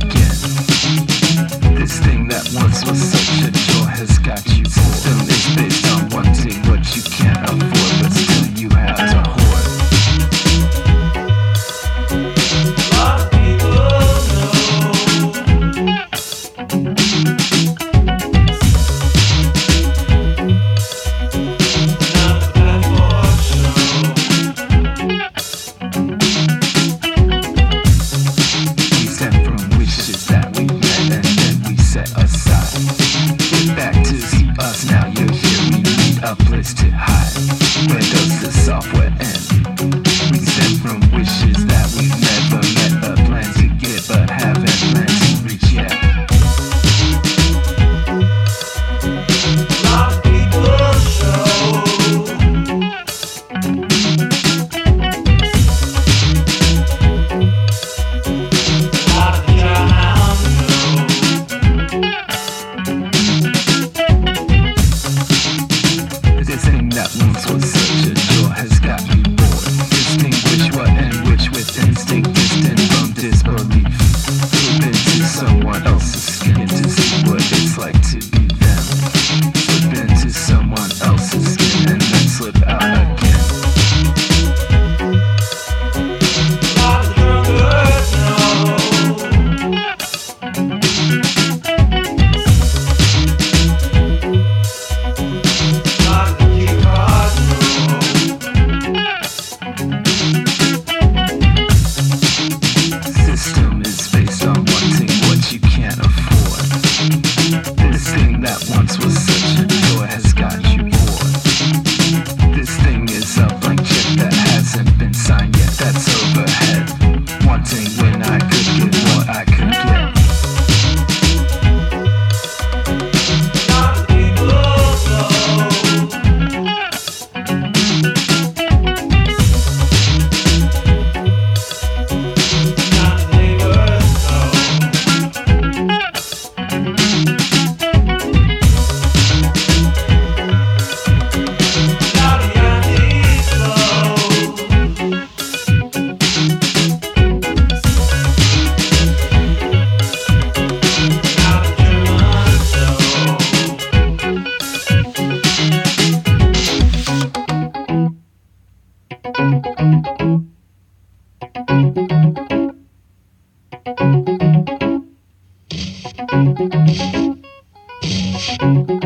again. This thing that once was such a joy has got you bored. System is based on wanting what you can't afford, but still you have to hoard. A lot of people a place to hide. Where does the software end? We sent from wishes that we've never met, a plan to get but haven't planned to reach yet. A lot of people show a lot of that once was such a joy has got me bored. Distinguish what and which with instinct, distant from disbelief. Slip into someone else's skin to see what it's like to be them. Slip into someone else's skin and then slip out again. A lot of drunkards know. System is based on wanting what you can't afford. This thing that once was such a joy has got you bored. This thing is a blank check that hasn't been signed yet, that's overhead. Wanting when I could get what I could get. A lot of people Thank you.